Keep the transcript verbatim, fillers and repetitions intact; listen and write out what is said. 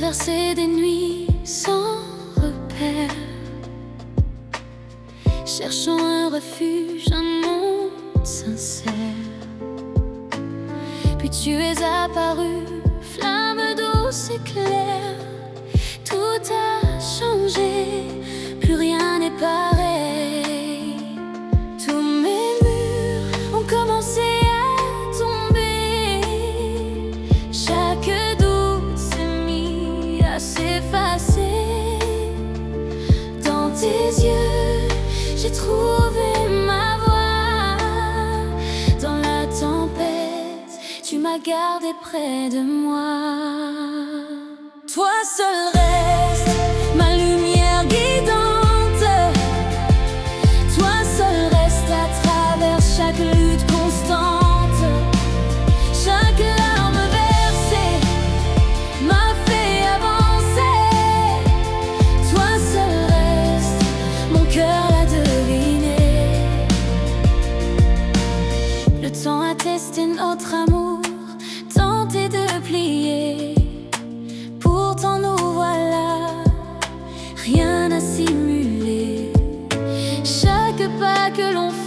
traverser des nuits sans repère, cherchant un refuge, un monde sincère. Puis tu es apparu, flamme douce et claire. Tout a changé, plus rien n'est pareil. Tous mes murs ont commencé à tomber. Chaque doute s'est mis à s'effacer. Dans tes yeux, j'ai trouvé ma voie. Dans la tempête, tu m'as gardé près de moi. Toi seul reste ma lumière guidante. Toi seul reste à travers chaque lutte constante. Chaque larme versée m'a fait avancer. Toi seul reste, mon cœur l'a deviné. Le temps a testé notre amour, tenté de plier. Pourtant nous voilà, rien à simuler. Chaque pas que l'on fait